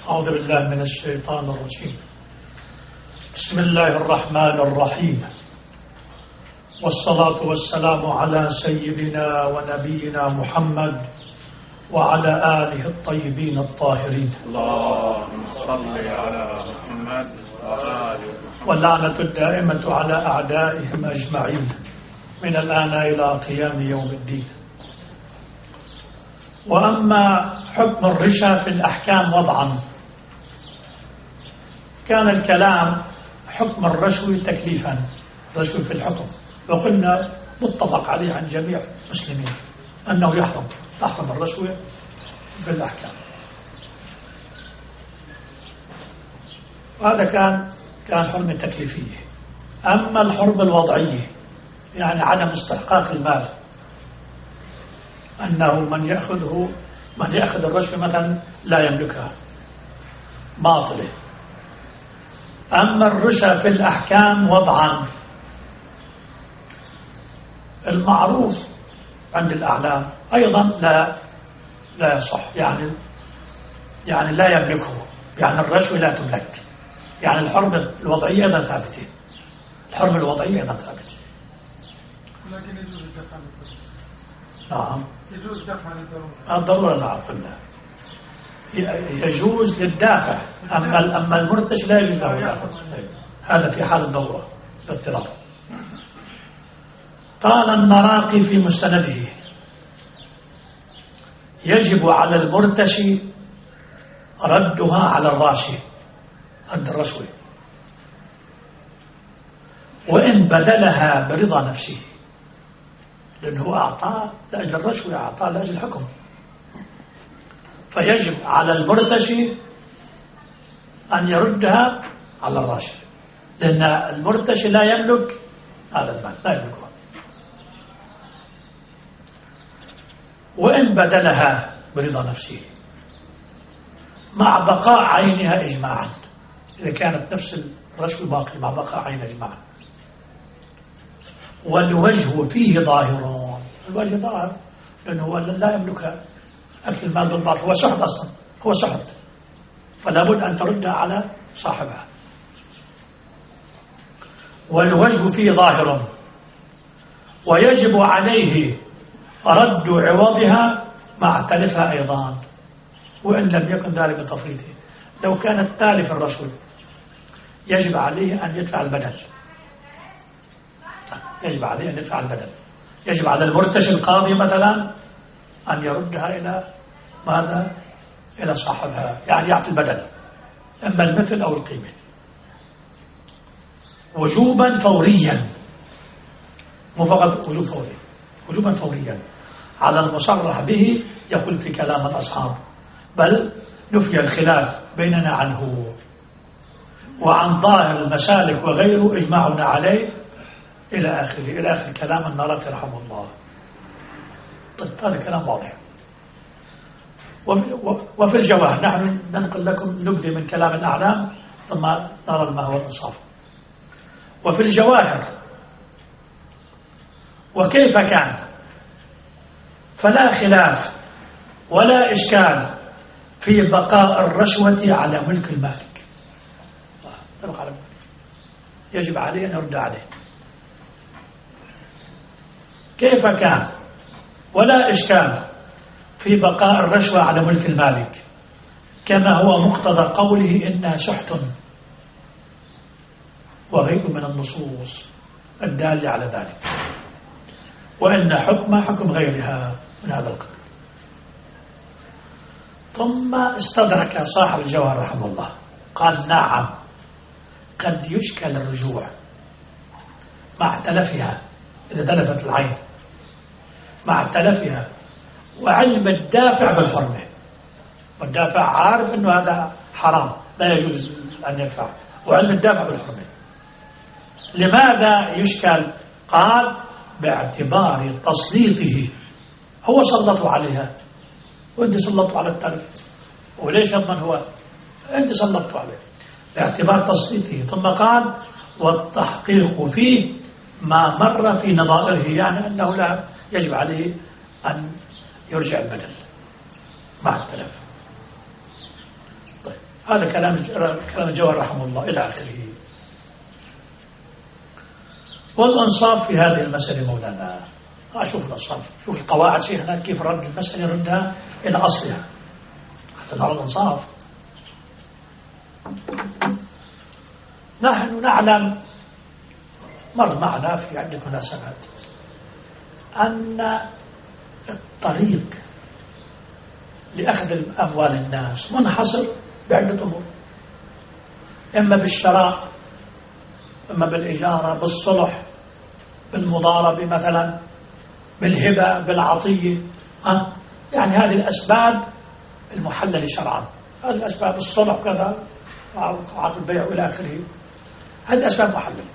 أعوذ بالله من الشيطان الرجيم. بسم الله الرحمن الرحيم، والصلاة والسلام على سيدنا ونبينا محمد وعلى آله الطيبين الطاهرين. اللهم صل على محمد وآل محمد. واللعنة الدائمة على أعدائهم أجمعين من الآن إلى قيام يوم الدين. وأما حكم الرشا في الأحكام وضعا، كان الكلام حكم الرشوة تكليفا، الرشوة في الحكم، وقلنا متفق عليه عن جميع المسلمين أنه تحرم الرشوة في الأحكام. وهذا كان حرمة تكليفية. أما الحرمة الوضعية، يعني عدم استحقاق المال، أنه من يأخذ الرشوة مثلا لا يملكها، باطلة. أما الرشا في الأحكام وضعا، المعروف عند الأعلام أيضا لا يصح، يعني لا يملكه، يعني الرشوة لا تملك، يعني الحرمة الوضعية أيضا ثابتة، الحرمة الوضعية أيضا ثابتة. لكن يجوز الدفع عن الضرورة. نعم، يجوز الدفع عن الضرورة. الضرورة نعم قلنا يجوز للدافع، أما المرتش لا يجوز له الدافع، هذا في حال الضرورة الاضطرار. قال النراقي في مستنده: يجب على المرتش ردها على الراشي، رد الرشوة، وإن بذلها برضا نفسه، لأنه أعطاه لأجل الرشوة، أعطاه لأجل الحكم. فيجب على المرتش أن يردها على الراشي، لأن المرتش لا يملك هذا المال، لا يملكه. وإن بدلها برضا نفسه مع بقاء عينها إجماعا، إذا كانت نفس الرشوة باقي مع بقاء عينها إجماعا. والوجه فيه ظاهر، الوجه ظاهر لأنه لا يملك أكل المال بالباطل، هو سحت أصلا، هو سحت، فلا بد أن تردها على صاحبها. والوجه فيه ظاهر، ويجب عليه رد عوضها مع تلفها أيضا، وإن لم يكن ذلك بتفريطه. لو كانت تالف الرشوة يجب عليه أن يدفع البدل، يجب عليه أن يدفع البدل. يجب على المرتش القاضي مثلا أن يردها إلى ماذا؟ إلى صاحبها، يعني يعطي البدل، إما المثل أو القيمة، وجوبا فوريا، مو فقط وجوب فوري، وجوبا فوريا على المصرح به. يقول في كلام الأصحاب: بل نفي الخلاف بيننا عنه، وعن ظاهر المسالك وغيره إجماعنا عليه، إلى آخر كلام النراقي رحمه الله. طيب هذا كلام واضح. وفي الجواهر، نحن ننقل لكم نبذة من كلام الأعلام ثم نرى ما هو الإنصاف. وفي الجواهر: وكيف كان فلا خلاف ولا إشكال في بقاء الرشوة على ملك المالك، يجب عليه أن يرد عليه. كيف كان ولا إشكال في بقاء الرشوة على ملك المالك، كما هو مقتضى قوله إنها سحت، وغيره من النصوص الدالة على ذلك، وإن حكم غيرها من هذا القبيل. ثم استدرك صاحب الجوهر رحمه الله قال: نعم، قد يشكل الرجوع مع تلفها، إذا تلفت العين، مع تلفها وعلم الدافع بالحرمة، والدافع عارف أنه هذا حرام لا يجوز أن يدفع، وعلم الدافع بالحرمة. لماذا يشكل؟ قال: باعتبار تسليطه، هو سلطوا عليها وانت سلطوا على التلف، وليش يضمن هو؟ انت سلطوا عليه، باعتبار تسليطه. ثم قال: والتحقيق فيه ما مر في نظائره، يعني أنه لا يجب عليه أن يرجع البدل مع التلف. طيب هذا كلام الجوهر رحمه الله إلى آخره. والإنصاف في هذه المسألة مولانا، شوف الإنصاف، شوف القواعد شيخنا كيف رد المسألة، ردها إلى أصلها حتى نرى الإنصاف. نحن نعلم، مر معنا في عدة مناسبات، أن الطريق لأخذ أموال الناس منحصر بعدة أمور، إما بالشراء، إما بالإجارة، بالصلح، بالمضاربة مثلا، بالهبة، بالعطية. يعني هذه الأسباب المحللة شرعا، هذه الأسباب الصلح كذا، عقد البيع إلى آخره، هذه أسباب محللة.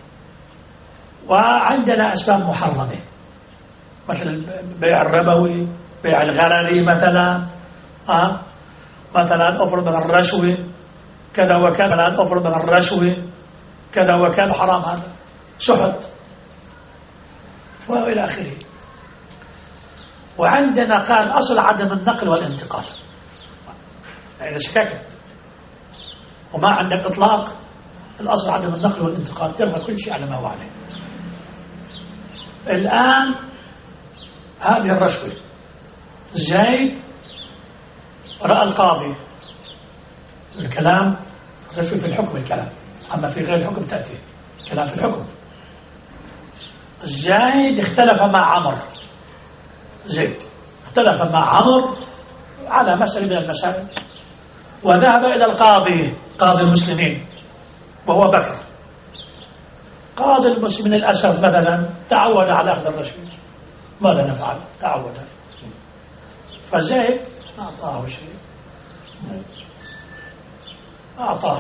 وعندنا أسباب محرمة مثل البيع الربوي، بيع الغرري مثلا، مثلا أفرض مثلا الرشوة كذا وكذا، مثلا أفرض مثلا الرشوة كذا وكذا، حرام هذا، سحت وإلى آخره. وعندنا قال أصل عدم النقل والانتقال، إذا شككت وما عندك إطلاق، الأصل عدم النقل والانتقال، يبقى كل شيء على ما هو عليه. الآن هذه الرشوة، زيد رأى القاضي، الكلام الرشوة في الحكم الكلام، أما في غير الحكم تأتي كلام في الحكم. زيد اختلف مع عمر، زيد اختلف مع عمر على مسألة من المسائل، وذهب إلى القاضي، قاضي المسلمين وهو بكر. قاضي المسلمين للأسف مثلا تعود على أخذ الرشوة، ماذا نفعل؟ تعود. فزيد أعطاه شيء، أعطاه،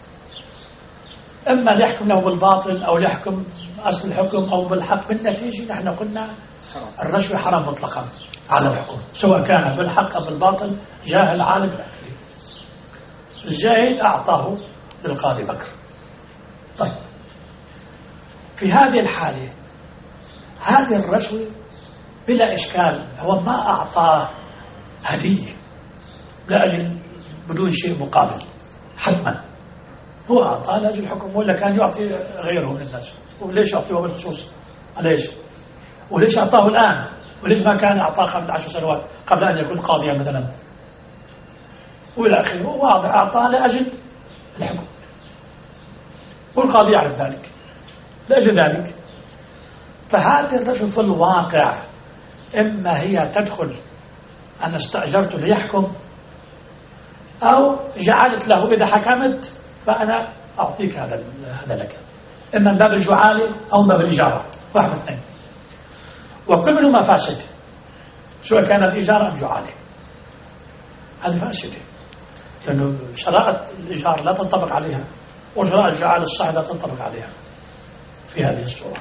إما ليحكم له بالباطل أو ليحكم أصل الحكم أو بالحق. بالنتيجة نحن قلنا الرشوة حرام مطلقا على الحكم، سواء كان بالحق أو بالباطل، جاهل عالم الأكل. زيد أعطاه للقاضي بكر. طيب، في هذه الحالة هذه الرشوة بلا إشكال، هو ما أعطاه هدية لأجل بدون شيء مقابل، حتما هو أعطاه لأجل الحكم، ولا كان يعطي غيره من الناس. وليش أعطيه بالخصوص؟ ليش؟ وليش أعطاه الآن؟ وليش ما كان أعطاه قبل 10 سنوات قبل أن يكون قاضيا مثلا؟ وإلى آخره. واضح أعطاه لأجل الحكم، والقاضي يعرف ذلك، لأجل ذلك. فهذه الرشوة في الواقع إما هي تدخل أنا استأجرت ليحكم، أو جعلت له إذا حكمت فأنا أعطيك هذا لك، إما من باب الجعالة أو من باب الإجارة، واحد من اثنين، وكل منهما فاسد، سواء كانت إجارة أم جعالة، هذه فاسدة، لأنه شرائط الإجارة لا تنطبق عليها، وشرائط الجعالة الصحيحة لا تنطبق عليها في هذه الصورة.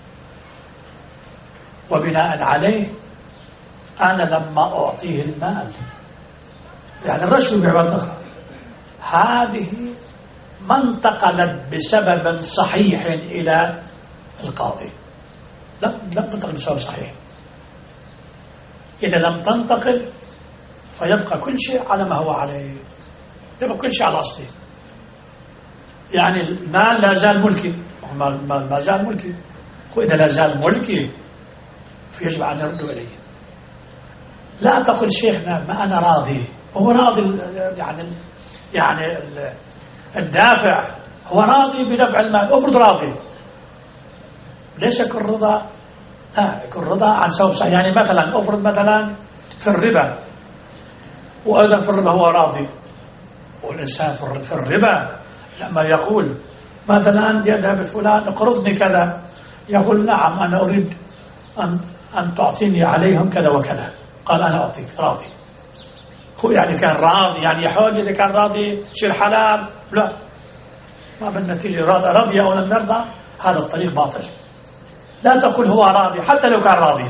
وبناء عليه أنا لما أعطيه المال، يعني الرشوة بعبارة أخرى، هذه ما انتقلت بسبب صحيح إلى القاضي، لم تنتقل بسبب صحيح. إذا لم تنتقل فيبقى كل شيء على ما هو عليه، يبقى كل شيء على أصله. يعني المال لا زال ملكي، المال ما زال ملكي، وإذا لا زال ملكي فيجب أن يرد إليه. لا تقل شيخنا ما أنا راضي، هو راضي، يعني الدافع هو راضي بدفع المال، أفرض راضي، ليس يكون رضا، لا يكون رضا عن سبب صحيح. يعني مثلا أفرض مثلا في الربا، وأيضا في الربا هو راضي، والإنسان في الربا لما يقول مثلا يذهب فلان اقرضني كذا، يقول نعم أنا أريد أن تعطيني عليهم كذا وكذا، قال أنا أعطيك، راضي. هو يعني كان راضي، يعني يحول إذا كان راضي شيء حلال، لا، ما بالنتيجة راضي أو لم يرضى، هذا الطريق باطل. لا تقول هو راضي حتى لو كان راضي،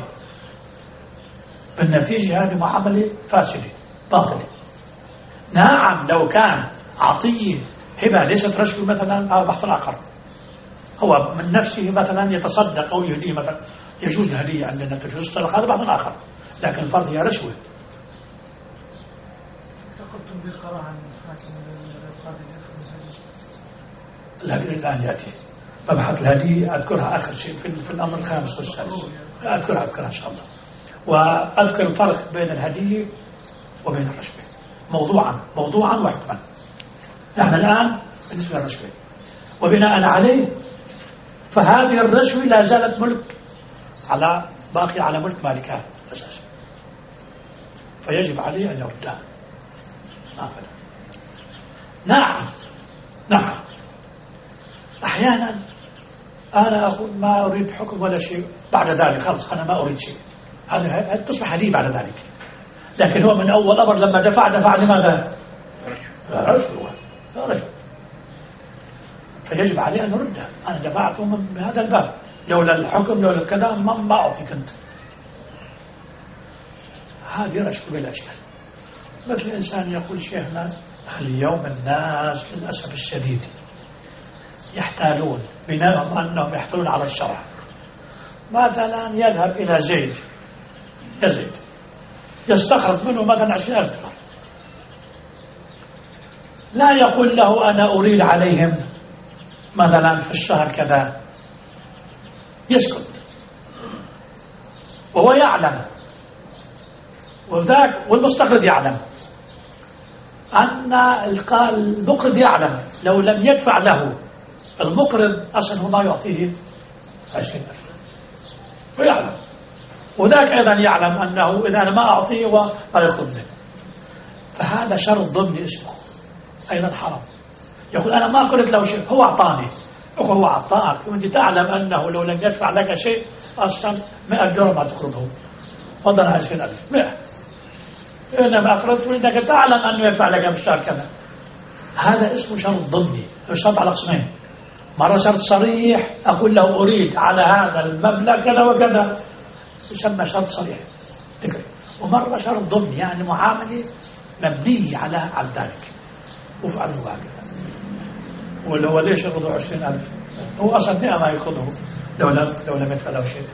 بالنتيجة هذه معاملة فاسدة باطلة. نعم لو كان عطية هبة ليست رشوة مثلا، هذا بحث آخر، هو من نفسه مثلا يتصدق أو يهدي مثلا، يجوز الهدية عندنا تجوز الصدقة، هذا بحث آخر، لكن الفرض هي رشوة. قلتم عندي قراءة عن الحاكم القاضي. الآن يأتي مبحث الهدية، أذكرها آخر شيء في الأمر الخامس والسادس، أذكرها إن شاء الله. وأذكر الفرق بين الهدية وبين الرشوة موضوعا وحكما. نحن الآن بالنسبة للرشوة، وبناء عليه فهذه الرشوة لا زالت ملك باقي على ملك مالكها أساسا، فيجب عليه أن يردها. نعم أحيانا أنا أقول ما أريد حكم ولا شيء، بعد ذلك خلص أنا ما أريد شيء، هذا تصبح هدية بعد ذلك. لكن هو من أول أمر لما دفع لماذا؟ رشوة. فيجب عليه أن يردها. أنا دفعته من هذا الباب، لولا الحكم لولا الكذا ما أعطيك أنت. هذه رشوة بلا إشكال. مثل إنسان يقول شيخنا اليوم الناس للأسف الشديد يحتالون بناء أنهم يحتالون على الشرع. مثلا يذهب إلى زيد يستخرج منه مثلا 20,000 دولار، لا يقول له أنا أريد عليهم مثلا في الشهر كذا، يسكت وهو يعلم، وذاك والمستقرض يعلم أن المقرض يعلم لو لم يدفع له المقرض أصلا هو ما يعطيه 20,000، ويعلم، وذاك أيضا يعلم أنه إذا أنا ما أعطيه ولا يأخذ منه. فهذا شرط ضمني اسمه أيضا حرام. يقول أنا ما قلت له شيء، هو أعطاني، هو أعطاك وأنت تعلم أنه لو لم يدفع لك شيء أصلا 100 دولار ما تقرضه، فضل 20,000 100، إنما أقرضت وإنك تعلم أنه يدفع لك بالشهر كذا. هذا اسمه شرط ضمني، الشرط على قسمين، مرة شرط صريح أقول له أريد على هذا المبلغ كذا وكذا، يسمى شرط صريح، ومرة شرط ضمني يعني معاملة مبنية على ذلك، وفعله هكذا. ولا هو ليش يأخذه 20,000؟ هو أصلا 100 ما يأخذه لو لم يدفع له شيء.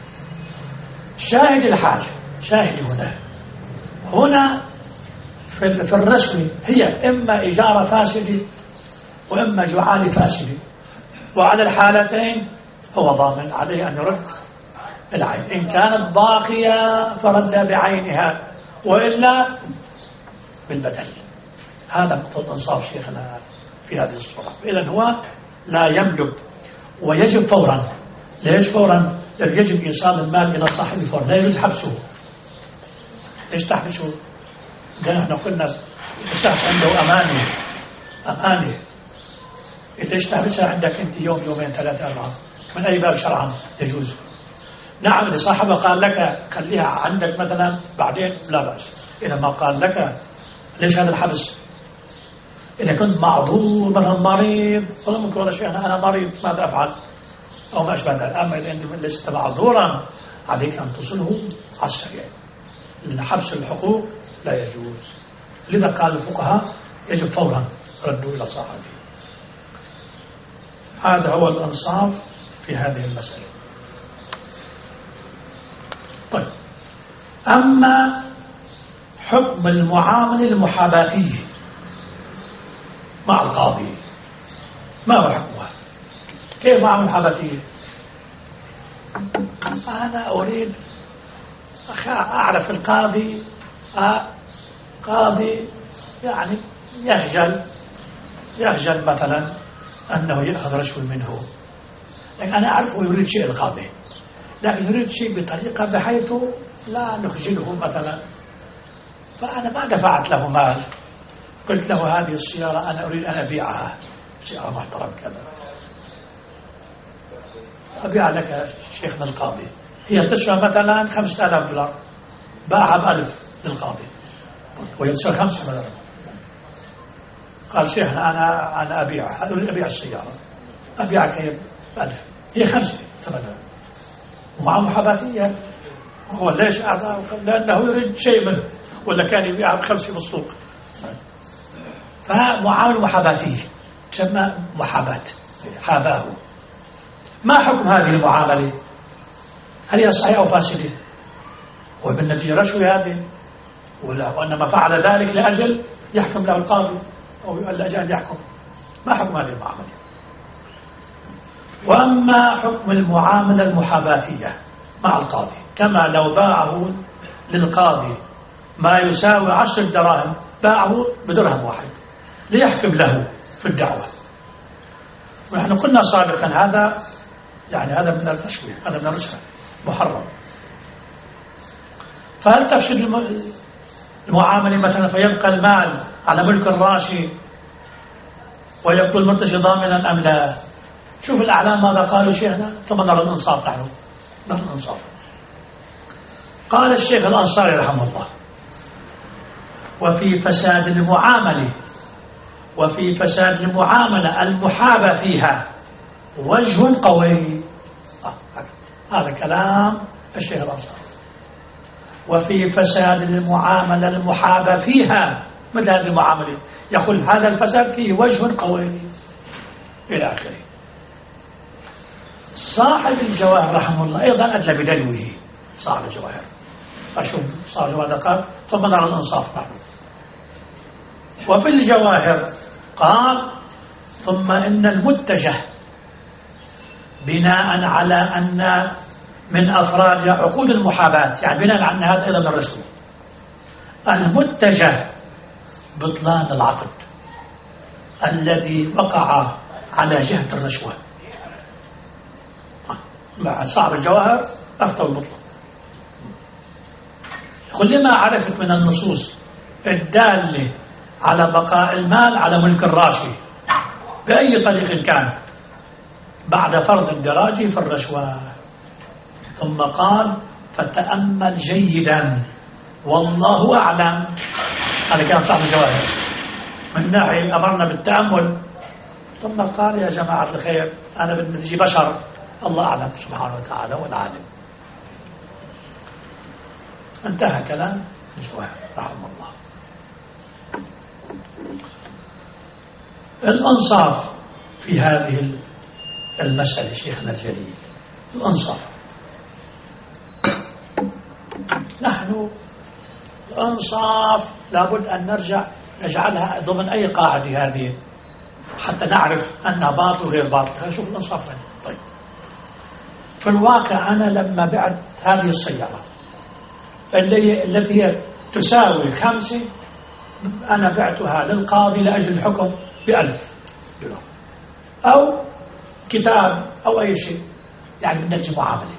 شاهد الحال، شاهد هنا في الرشوة هي إما إجارة فاسدة وإما جعالة فاسدة، وعلى الحالتين هو ضامن عليه أن يرد العين، إن كانت باقية فرد بعينها وإلا بالبدل. هذا مقتضى الإنصاف شيخنا في هذه الصورة. إذن هو لا يملك ويجب فورا. ليش فورا؟ لأنه يجب إيصال المال إلى صاحبه فورا، لا يجوز حبسه. ليش تحبسه؟ لأن احنا قلنا الشخص عنده أمانة، ليش تحبسها عندك أنت يوم يومين 3 4 من أي باب شرعا يجوز؟ نعم إذا صاحبه قال لك خليها عندك مثلا بعدين لا بأس. إذا ما قال لك ليش هذا الحبس؟ إذا كنت معذور مثلا مريض ولا ممكن ولا شيء أنا مريض ماذا أفعل أو ما أشبه ذلك. أما إذا أنت لست معذورا عليك أن تصله على السريع، لأن حبس الحقوق لا يجوز. لذا قال الفقهاء يجب فورا ردوا إلى صاحبه. هذا هو الإنصاف في هذه المسألة. طيب، أما حكم المعاملة المحاباتية مع القاضي ما هو حكمها؟ كيف معاملة محاباتية؟ أنا أريد أعرف القاضي قاضي يعني يخجل مثلا أنه يأخذ رشوة منه، لكن أنا أعرفه يريد شيء القاضي، لكن يريد شيء بطريقة بحيث لا نخجله مثلا. فأنا ما دفعت له مال، قلت له هذه السيارة أنا أريد أن أبيعها، سيارة محترم كذا، أبيع لك شيخنا القاضي، هي تسوى مثلا 5,000 دولار، باعها ب1000 للقاضي وهي تسوى 5 مثلا. قال شيخنا أنا أبيع السيارة، أبيعك هي ب1000، هي 5 ثمنها، ومع محاباتية. هو ليش أعطاه؟ لأنه يريد شيء منه، ولا كان يبيعها ب5 في السوق. فمعاملة محاباتية تسمى محاباة، حاباه. ما حكم هذه المعاملة؟ هل هي صحيحة أو فاسدة؟ وبالنتيجة رشوة هذه، وإنما فعل ذلك لأجل يحكم له القاضي أو الأجانب يحكم، ما حكم هذه المعاملة. وأما حكم المعاملة المحاباتية مع القاضي، كما لو باعه للقاضي ما يساوي 10 دراهم باعه بدرهم واحد ليحكم له في الدعوة. ونحن قلنا سابقا هذا يعني هذا من التشويه، هذا من الرشوة محرم. فهل تفسد المعاملة مثلا فيبقى المال على ملك الراشي ويبقى المرتشي ضامنا أم لا؟ شوف الأعلام ماذا قالوا شيخنا، ثم نرى الإنصاف. نحن نرى الإنصاف. قال الشيخ الأنصاري رحمه الله: وفي فساد المعاملة المحابة فيها وجه قوي. هذا كلام الشيخ الأنصاري. وفي فساد المعاملة المحابة فيها، مثل هذه المعاملة، يقول هذا الفساد فيه وجه قوي إلى آخره. صاحب الجواهر رحمه الله أيضا أدلى بدلوه. صاحب الجواهر أشوف صاحب الجواهر قال ثم نرى الإنصاف معه. وفي الجواهر قال: ثم إن المتجه بناء على أن من أفراد عقود المحاباة، يعني بناء على أن هذا أيضا من الرشوة، المتجه بطلان العقد الذي وقع على جهة الرشوة. مع صاحب الجواهر أفتوا البطلان. يقول: لما عرفت من النصوص الدالة على بقاء المال على ملك الراشي بأي طريق كان بعد فرض اندراجه في الرشوة. ثم قال: فتأمل جيدا والله أعلم. هذا كلام صاحب الجواهر من ناحية أمرنا بالتأمل، ثم قال: يا جماعة الخير أنا بالنتيجة بشر، الله أعلم سبحانه وتعالى والعالم. انتهى كلام الجواهر رحمه الله. الأنصاف في هذه المسألة شيخنا الجليل، الأنصاف، نحن الأنصاف لابد أن نجعلها ضمن أي قاعدة هذه حتى نعرف أنها باطل وغير باطل. نشوف الأنصاف. طيب، في الواقع أنا لما بعت هذه السيارة التي هي تساوي 5، أنا بعتها للقاضي لأجل الحكم ب1000 دولار أو كتاب أو أي شيء، يعني من نفس معاملة.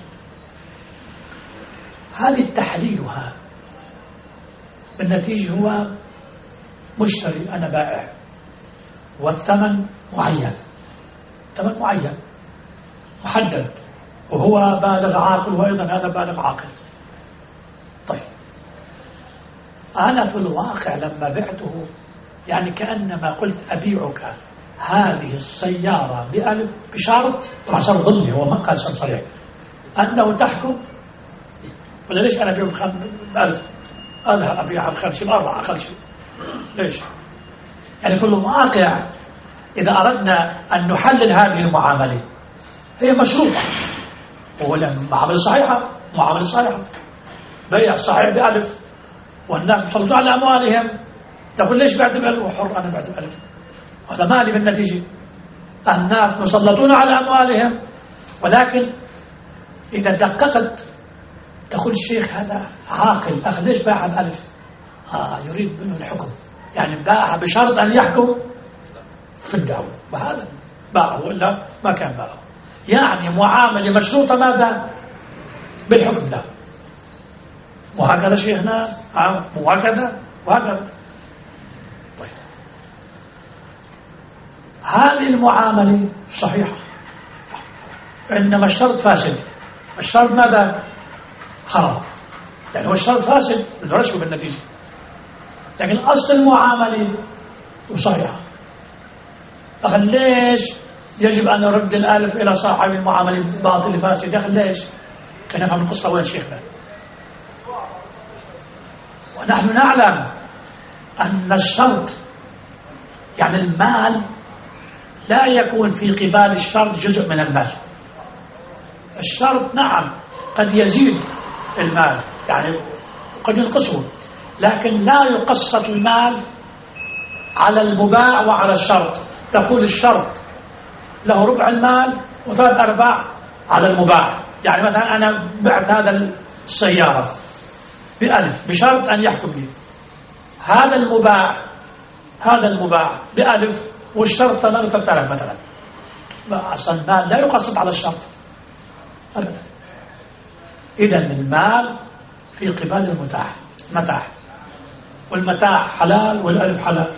هذه تحليلها بالنتيجة هو مشتري، أنا بائع، والثمن معين، ثمن معين محدد، وهو بالغ عاقل وأيضا هذا بالغ عاقل. طيب، أنا في الواقع لما بعته يعني كأنما قلت أبيعك هذه السيارة ب1000 بشرط، طبعا شرط ضمني، هو ما قال شرط صريح، أنه تحكم. ولا ليش أنا أبيعه ب1000 أذهب أبيعها ب5 ب4 أقل شيء؟ ليش؟ يعني في الواقع إذا أردنا أن نحلل هذه المعاملة هي مشروطة، ولا معاملة صحيحة، معاملة صحيحة، بيع صحيح ب1000 والناس مسلطون على أموالهم، تقول ليش بعت ب1000 وحر أنا بعت ب1000؟ هذا مالي بالنتيجة، الناس مسلطون على أموالهم. ولكن إذا دققت تقول الشيخ هذا عاقل، أخذ ليش باعها ب1000؟ يريد منه الحكم، يعني باعها بشرط أن يحكم في الدعوة، وهذا باعه ولا ما كان باعه، يعني معاملة مشروطة ماذا؟ بالحكم له. وهكذا شيخنا، وهكذا وهكذا. طيب، هذه المعاملة صحيحة، إنما الشرط فاسد. الشرط ماذا؟ حرام، يعني هو الشرط فاسد بالرشوة بالنتيجة، لكن أصل المعاملة صحيحة. أخي ليش يجب أن نرد 1000 إلى صاحب المعاملة باطل فاسد؟ أخي ليش؟ كان نفهم القصة وين شيخنا. ونحن نعلم أن الشرط يعني المال لا يكون في قبال الشرط جزء من المال. الشرط نعم قد يزيد المال، يعني قد ينقصه، لكن لا يقسط المال على المباع وعلى الشرط. تقول الشرط له ربع المال و3/4 على المباع. يعني مثلا أنا بعت هذا السيارة ب1000 بشرط أن يحكم لي هذا المباع ب1000 والشرط ثمنه 3000 مثلا. أصل المال لا يقصد على الشرط أبدا. إذن المال في قبال المتاح، والمتاع حلال والألف حلال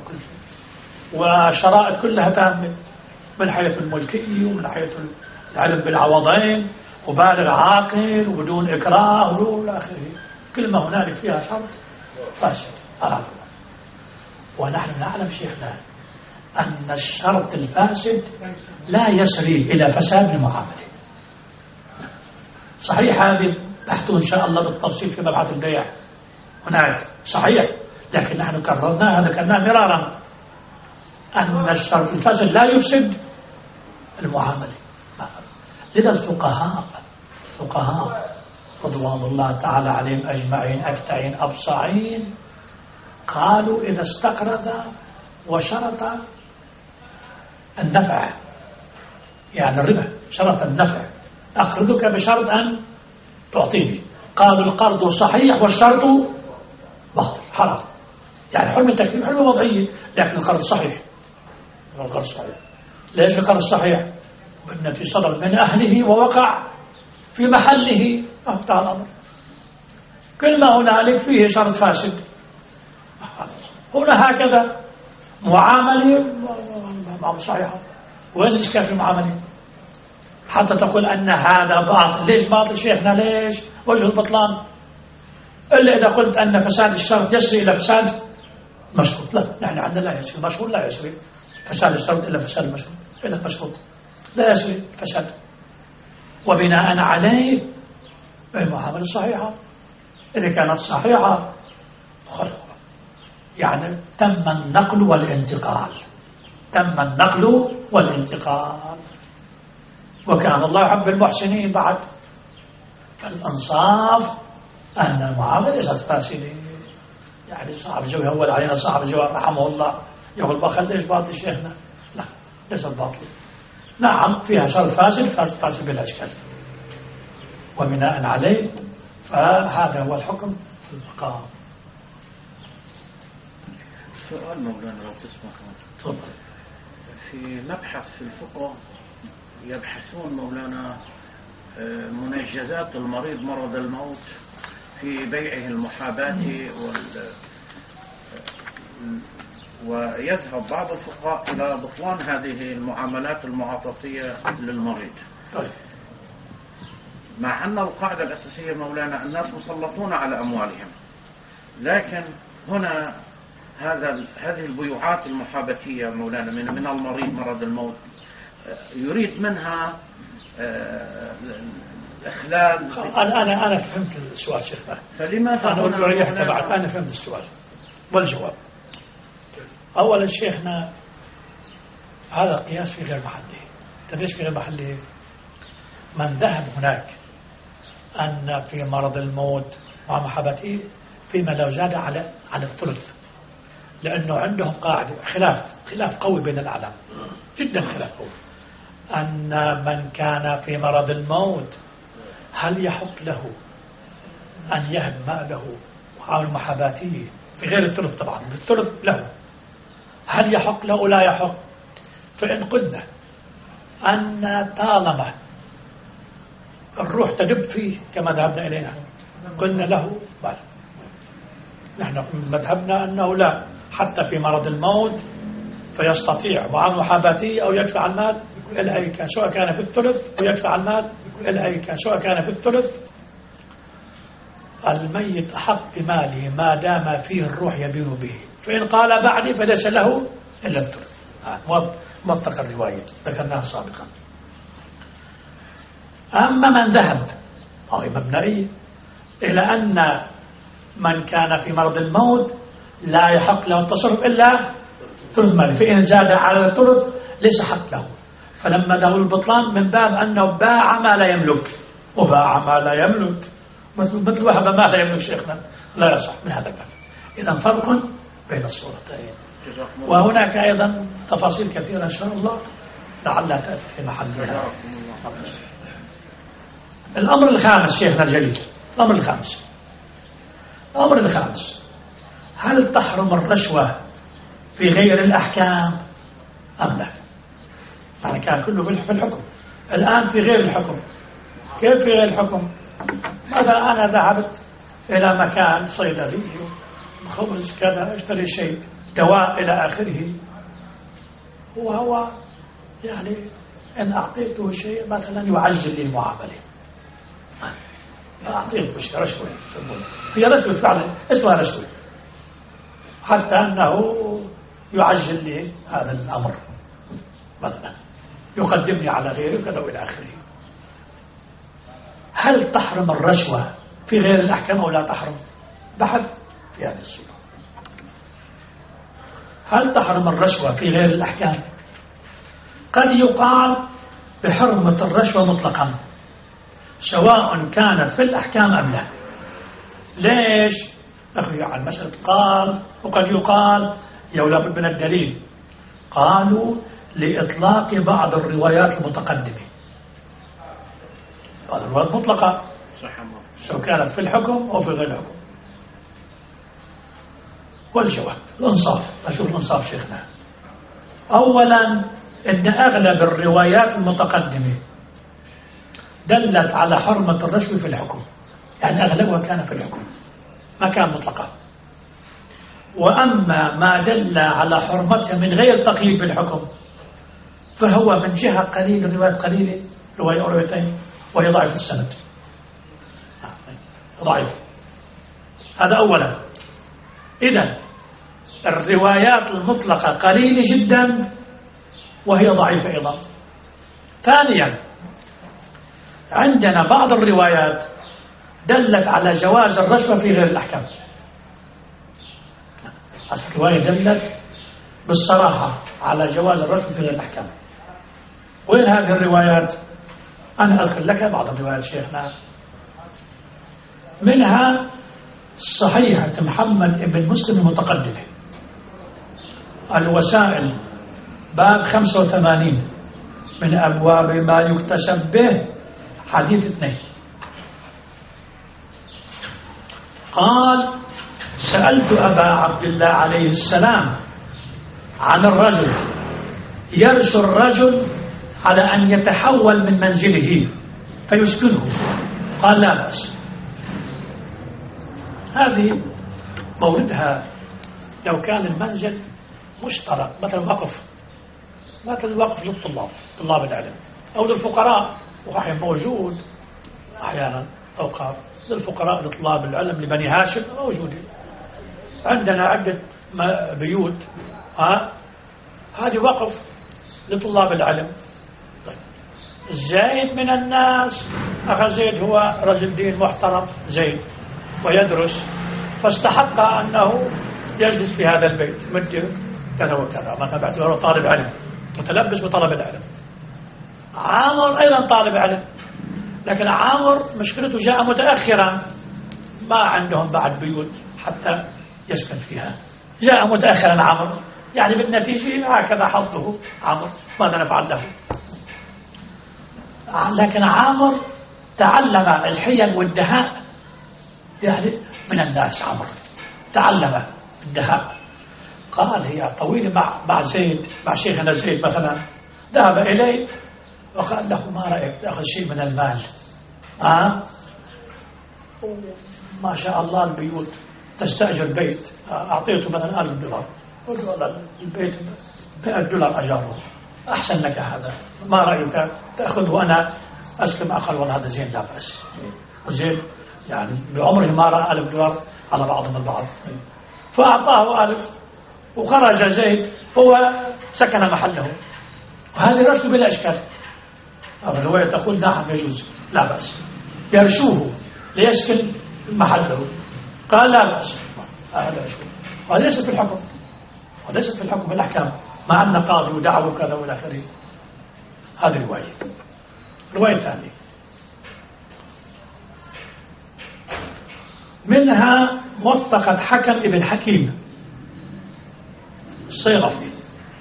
وشرائط كلها تامة من حيث الملكية ومن حيث العلم بالعوضين وبالغ عاقل وبدون إكراه وإلى آخره. كل ما هنالك فيها شرط فاسد. ونحن نعلم شيخنا أن الشرط الفاسد لا يسري إلى فساد المعاملة. صحيح هذه بحث إن شاء الله بالتفصيل في مبحث البيع هناك صحيح، لكن نحن كررنا ذكرناه مرارا أن الشرط الفاسد لا يفسد المعاملة. لذا الفقهاء رضوان الله تعالى عليهم أجمعين أكتعين أبصعين قالوا إذا استقرض وشرط النفع، يعني الربا شرط النفع، أقرضك بشرط أن تعطيني، قالوا القرض صحيح والشرط باطل حرام. يعني حرمة تكليف حرمة وضعية، لكن القرض صحيح. ليش القرض صحيح؟ بالنتي صدر من أهله ووقع في محله. انتهى الأمر. كل ما هنالك فيه شرط فاسد. هنا هكذا معاملة صحيحة. وين الإشكال في المعاملة؟ حتى تقول أن هذا باطل. ليش باطل شيخنا؟ ليش وجه البطلان؟ إلا إذا قلت أن فساد الشرط يسري إلى فساد مشروط. لا، نحن عندنا لا يسري المشروط، لا يسري فساد الشرط إلا فساد المشروط. إذا المشروط لا يسري فساد، وبناء عليه المعاملة الصحيحة إذا كانت صحيحة يعني تم النقل والانتقال. وكان الله يحب المحسنين بعد. فالأنصاف أن المعاملة ليست فاسدة. يعني صاحب الجواب هو علينا صاحب الجواب رحمه الله يقول بخل ليش باطل شيخنا؟ لا، ليست باطل. نعم فيها شرط فاسد بلا إشكال، وبناء عليه فهذا هو الحكم في المقام. سؤال مولانا لو تسمح. تفضل. في مبحث في الفقه يبحثون مولانا منجزات المريض مرض الموت في بيعه المحاباة ويذهب بعض الفقهاء إلى بطلان هذه المعاملات المعاطفية للمريض. طيب. مع أن القاعدة الأساسية مولانا الناس مسلطون على أموالهم، لكن هنا هذه البيوعات المحاباتية مولانا من المريض مرض الموت يريد منها إخلال. أنا فهمت السؤال شيخنا. فلماذا أنا فهمت السؤال والجواب. أولا شيخنا هذا قياس في غير محله. ليش في غير محله؟ من ذهب هناك أن في مرض الموت مع محابته فيما لو زاد على الثلث، لأنه عندهم قاعدة خلاف قوي بين الأعلام، جدا خلاف قوي، أن من كان في مرض الموت هل يحق له أن يهب ماله وعامل محاباته في غير الثلث؟ طبعا الثلث له، هل يحق له ولا يحق؟ فإن قلنا أن طالما الروح تدب فيه كما ذهبنا إلينا قلنا له بل. نحن مذهبنا أنه لا، حتى في مرض الموت فيستطيع معامل محاباته أو يدفع المال إلى أي كان، سواء كان في الثلث ويدفع المال إلى أي كان، سواء كان في الثلث. الميت أحق بماله ما دام فيه الروح يبين به، فإن قال بعدي فليس له إلا الثلث. موثق الرواية ذكرناها سابقا. أما من ذهب وهي مبنائية إلى أن من كان في مرض الموت لا يحق له التصرف إلا ثلث ماله، فإن زاد على الثلث ليس حق له. فلما ذهب البطلان من باب أنه باع ما لا يملك، وباع ما لا يملك مثل وهب ما لا يملك شيخنا لا يصح من هذا الباب. إذا فرق بين الصورتين. جزاكم الله. وهناك أيضا تفاصيل كثيرة إن شاء الله لعلها تأتي في محلها. جزاكم الله. الأمر الخامس شيخنا الجليل، الأمر الخامس، هل تحرم الرشوة في غير الأحكام أم لا؟ يعني كان كله في الحكم، الآن في غير الحكم. كيف في غير الحكم؟ مثلا أنا ذهبت إلى مكان صيدلي خبز كذا، اشتري شيء دواء إلى آخره، وهو يعني إن أعطيته شيء مثلا يعجل لي المعاملة، أعطيته شيء رشوة يسمونه، هي رشوة فعلا اسمها رشوة، حتى أنه يعجل لي هذا الأمر، مثلا يقدمني على غيره كذا وإلى آخره. هل تحرم الرشوة في غير الأحكام أو لا تحرم؟ بحث في هذه الصورة. هل تحرم الرشوة في غير الأحكام؟ قد يقال بحرمة الرشوة مطلقا سواء كانت في الأحكام أم لا. ليش؟ أخذ عن مسألة قال، وقد يقال يولى من الدليل. قالوا لإطلاق بعض الروايات المتقدمة، بعض الروايات مطلقة سواء كانت في الحكم أو في غير الحكم. والجواب الإنصاف، أشوف الإنصاف شيخنا. أولا إن أغلب الروايات المتقدمة دلت على حرمة الرشوة في الحكم، يعني أغلبها كان في الحكم ما كان مطلقا. وأما ما دل على حرمتها من غير تقييد بالحكم فهو من جهة قليل، الروايات قليلة، رواية أو روايتين، وهي ضعيف السند، ضعيف. هذا أولا. إذن الروايات المطلقة قليلة جدا وهي ضعيفة أيضا. ثانيا عندنا بعض الروايات دلت على جواز الرشوة في غير الأحكام. الرواية دلت بالصراحة على جواز الرشوة في غير الأحكام. وين هذه الروايات؟ أنا أذكر لك بعض الروايات شيخنا، منها صحيحة محمد بن مسلم المتقدمة، الوسائل باب 85 من أبواب ما يكتسب به، حديث 2. قال: سألت أبا عبد الله عليه السلام عن الرجل يرشو الرجل على أن يتحول من منزله فيسكنه، قال: لا بأس. هذه موردها لو كان المنزل مشترك، مثل وقف، مثل وقف للطلاب، طلاب العلم، أو للفقراء، وأحيانا موجود أحيانا أوقاف للفقراء لطلاب العلم لبني هاشم موجودين. عندنا عدة بيوت، هذه وقف لطلاب العلم. طيب زيد من الناس، أخ زيد هو رجل دين محترم زيد ويدرس، فاستحق أنه يجلس في هذا البيت مدة كذا وكذا، مثلا باعتباره طالب علم متلبس بطلب العلم. عامر أيضا طالب علم، لكن عامر مشكلته جاء متأخرا، ما عندهم بعد بيوت حتى يسكن فيها، جاء متأخرا عامر، يعني بالنتيجة هكذا حظه عامر، ماذا نفعل له؟ لكن عامر تعلم الحيل والدهاء يعني من الناس. عمر تعلم الدهاء. قال: هي طويلة مع زيد، مع شيخنا زيد مثلا، ذهب إليه وقال له: ما رأيك تأخذ شيء من المال؟ ما شاء الله البيوت تستأجر بيت، أعطيته مثلا $1000، قلت له: البيت $100 أجاره، أحسن لك هذا، ما رأيك تأخذه وأنا أسلم أقل؟ والله هذا زين، لا بأس. وزين يعني بعمره ما رأى $1000 على بعضهم البعض، فأعطاه 1000 وخرج زيد، هو سكن محله، وهذه رشوة بلا إشكال. الرواية تقول: نعم يجوز، لا بأس، يرشوه ليسكن محله، قال: لا بأس، هذا رشوة. وهذا ليست في الحكم، وليست في الحكم، في الأحكام، مع أن قاضي ودعوه وكذا والى آخره. هذه رواية. رواية ثانية منها موثقة حكم ابن حكيم الصيرفي.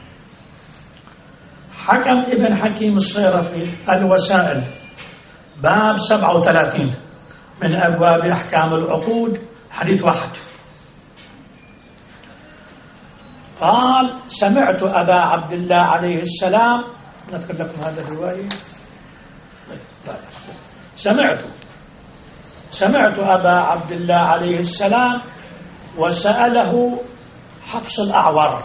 حكم ابن حكيم الصيرفي الوسائل باب 37 من أبواب أحكام العقود حديث 1 قال: سمعت أبا عبد الله عليه السلام، نذكر لكم هذا الرواية. سمعت أبا عبد الله عليه السلام وسأله حفص الأعور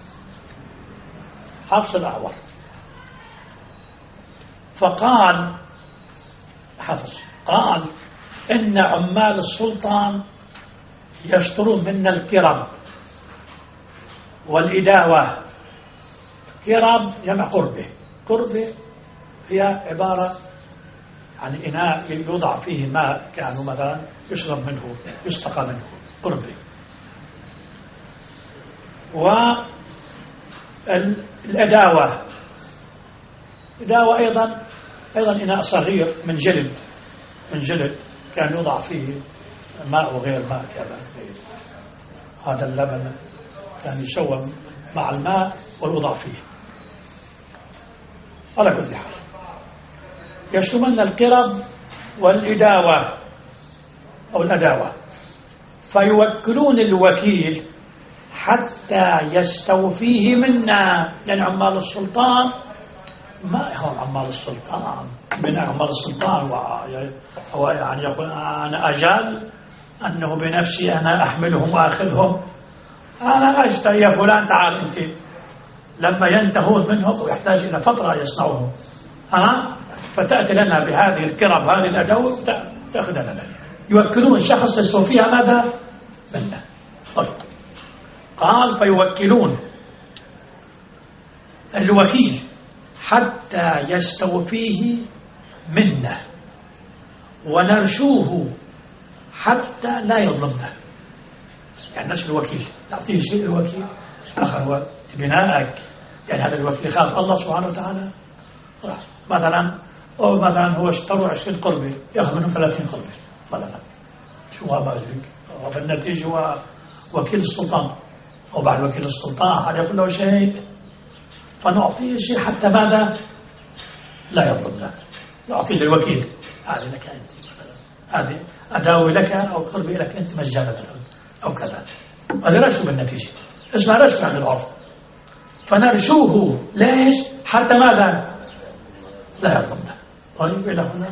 فقال حفص قال: إن عمال السلطان يشترون منا الكرم والإداوة. كرم جمع قربة هي عبارة عن إناء يوضع فيه ماء كأنه مثلا يشرب منه يستقى منه قربة. والإداوة أيضا إناء صغير من جلد كان يوضع فيه ماء وغير ماء كذا. هذا اللبن كان يسوى مع الماء ويوضع فيه. على كل حال يشملن القرب والإداوة أو الأداوة، فيوكلون الوكيل حتى يستوفيه منا. يعني عمال السلطان ما هم عمال السلطان من عمال السلطان، يعني يقول أنا أجل أنه بنفسي أنا أحملهم وأخذهم، أنا أشتري يا فلان تعال أنت، لما ينتهون منهم ويحتاج إلى فترة يصنعهم فتأتي لنا بهذه الكرب هذه الأدوات تأخذ لنا. يوكلون شخص يستوفيها ماذا؟ منا. طيب قال: فيوكلون الوكيل حتى يستوفيه منا ونرشوه حتى لا يظلمنا. يعني نرشو الوكيل، نعطيه شيء الوكيل آخر بنائك، يعني هذا الوكيل يخاف الله سبحانه وتعالى. مثلا هو اشتروا 20 قربة يأخذ منهم 30 قربة مثلا، شو ما أدري، وبالنتيجة هو وكيل السلطان، وبعد وكيل السلطان هذا يقول له شيء فنعطيه شيء حتى ماذا؟ لا يظلمنا. نعطيه للوكيل هذه لك أنت مثلا، هذه أداوي لك أو قربي لك أنت مجانا مثلا أو كذا. هذا رشو بالنتيجة، اسمها رشو عند العرف. فنرشوه ليش؟ حتى ماذا؟ لا يظلمنا. طيب إلى هنا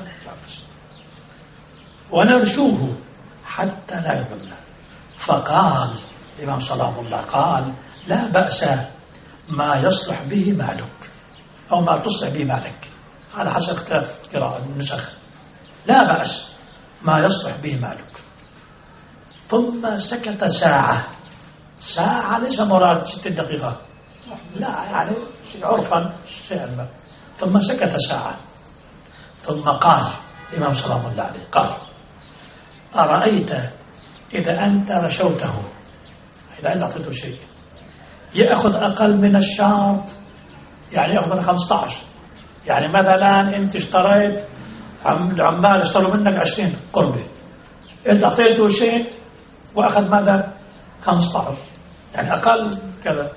ونرشوه حتى لا يظلمنا. فقال الإمام صلى الله قال: لا بأس ما يصلح به مالك أو ما تصلح به مالك، على حسب اختلاف قراءة النسخ. لا بأس ما يصلح به مالك. ثم سكت ساعة ليس مراد 6 دقيقة، لا يعني عرفا شيئا. ثم سكت ساعة ثم قال الإمام صلى الله عليه قال: أرأيت إذا أنت رشوته، إذا أنت أعطيته شيء يأخذ أقل من الشرط، يعني يأخذ 15. يعني مثلا أنت اشتريت عمال اشتروا منك 20 قربة، أنت أعطيته شيء وأخذ ماذا؟ 15، يعني أقل كذا.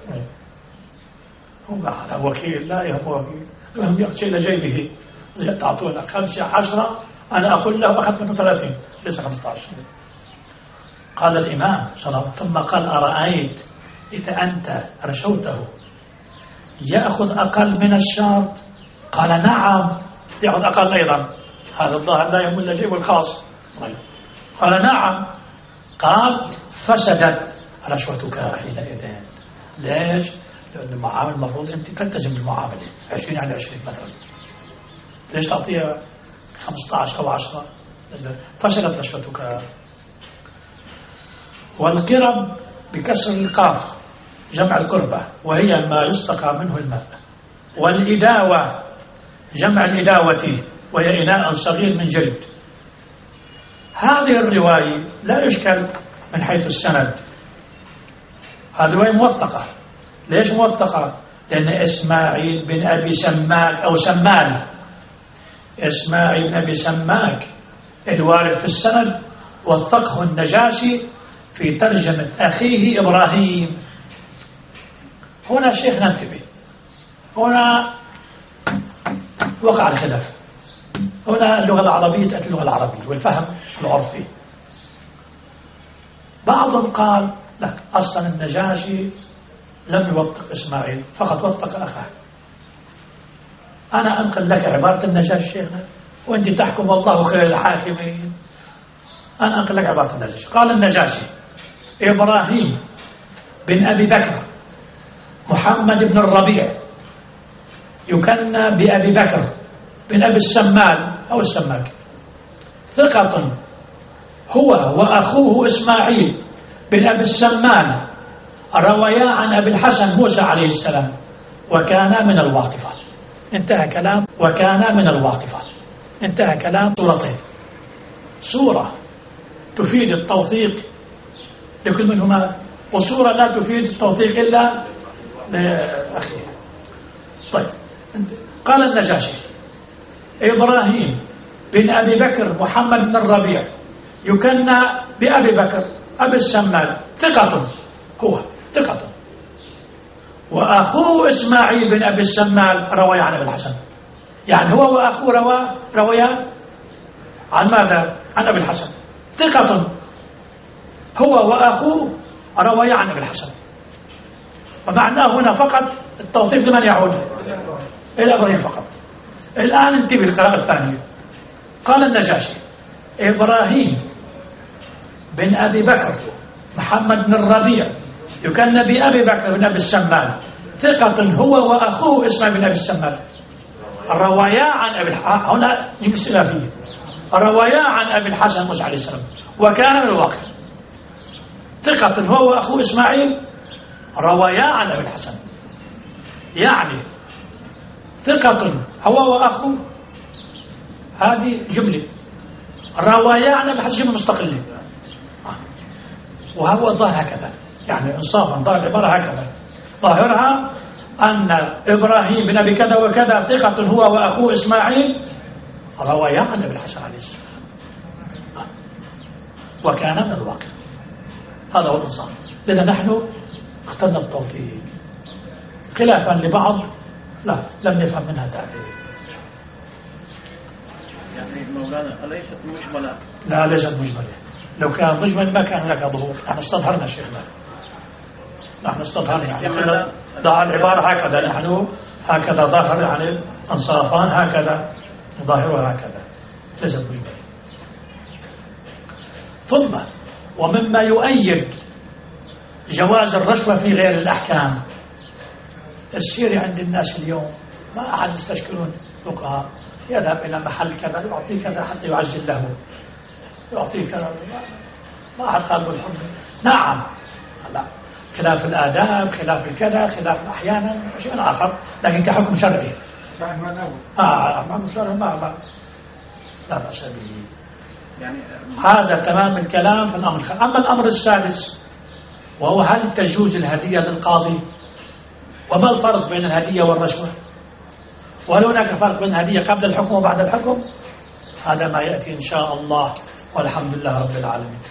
هذا وكيل لا يهم وكيل، لهم يأخذ شيء إلى جيبه، تعطون أقل شيء 10، أنا أقول له أخذ منه 30 ليس 15. قال الإمام صلى الله عليه وسلم ثم قال: أرأيت إذا أنت رشوته يأخذ أقل من الشرط؟ قال: نعم يأخذ أقل أيضا، هذا الظاهر لا يهم إلا جيبه الخاص. قال: نعم. قال: فسدت رشوتك حينئذ. ليش؟ لأن المعامل المفروض أنت تلتزم بالمعاملة 20 على 20 مثلا، ليش تعطيها 15 أو 10؟ فسدت رشوتك. والقرب بكسر القاف جمع القربة وهي ما يستقى منه الماء. والإداوة جمع الإداوة وهي إناء صغير من جلد. هذه الرواية لا يشكل من حيث السند، هذه رواية موثقة. ليش موثقة؟ لأن إسماعيل بن أبي سماك أو سمال، إسماعيل بن أبي سماك الوارد في السند وثقه النجاشي في ترجمة أخيه إبراهيم. هنا شيخ ننتبه، هنا وقع الخلاف، هنا اللغة العربية تأتي اللغة العربية والفهم العرفي. بعضهم قال لا، أصلا النجاشي لم يوثق إسماعيل، فقط وثق أخاه. أنا أنقل لك عبارة النجاشي شيخنا، وأنت تحكم والله خير الحاكمين. أنا أنقل لك عبارة النجاشي. قال النجاشي: إبراهيم بن أبي بكر محمد بن الربيع يكنى بأبي بكر بن أبي السمال أو السماك، ثقة هو وأخوه إسماعيل بن أبي السمال، رويا عن أبي الحسن موسى عليه السلام، وكان من الواقفة. انتهى كلام وكان من الواقفة. انتهى كلام. صورتين: صورة تفيد التوثيق لكل منهما، وصورة لا تفيد التوثيق إلا لأخيه. طيب، قال النجاشي: إبراهيم بن أبي بكر محمد بن الربيع يكنى بأبي بكر أبي السمال، ثقة هو ثقة، وأخوه إسماعيل بن أبي السمال روى عن أبي الحسن. يعني هو وأخوه رويا عن ماذا؟ عن أبي الحسن. ثقة هو وأخوه رويا عن أبي الحسن. ومعناه هنا فقط التوثيق لمن يعود؟ إلى إبراهيم فقط. الآن انتبه للقراءة الثانية. قال النجاشي: إبراهيم بن أبي بكر محمد بن الربيع يكنى بأبي بكر بن أبي السمال، ثقة هو وأخوه إسماعيل بن أبي السمال، روايا عن أبي هنا جملة استئنافية، روايا عن أبي الحسن موسى عليه السلام، وكان من الواقف. ثقة هو وأخوه إسماعيل روايا عن أبي الحسن، يعني ثقة هو وأخوه، هذه جملة. روايا عن أبي الحسن جملة مستقلة، وهو الظاهر هكذا، يعني انصافا ظاهر العبارة هكذا، ظاهرها أن إبراهيم بن أبي كذا وكذا ثقة هو وأخوه إسماعيل روايا عن أبي الحسن عليه السلام، وكان من الواقف. هذا هو الإنصاف. لذا نحن اخترنا التوفيق خلافا لبعض لا لم يفهم منها تعبير. يعني مولانا أليست مجملة؟ لا، ليست مجملة. لو كان مجمل ما كان هناك ظهور. نحن استظهرنا شيخنا، نحن استظهرنا، يعني ضع العبارة هكذا، نحن هكذا ظاهر، يعني انصافان هكذا ظاهرها هكذا، ليست مجملة. ثم ومما يؤيد جواز الرشوة في غير الأحكام السيري عند الناس اليوم، ما أحد يستشكلون فقهاء، يذهب إلى محل كذا يعطيه كذا حتى يعجل له، يعطيه كذا، ما أحد قال بالحب. نعم، لا، خلاف الآداب، خلاف الكذا، خلاف أحيانا شيء آخر، لكن كحكم شرعي حكم شرعي ما لا بأس به. يعني هذا تمام الكلام في الأمر. أما الأمر السادس وهو هل تجوز الهدية للقاضي، وما الفرق بين الهدية والرشوة، وهل هناك فرق بين الهدية قبل الحكم وبعد الحكم؟ هذا ما يأتي إن شاء الله، والحمد لله رب العالمين.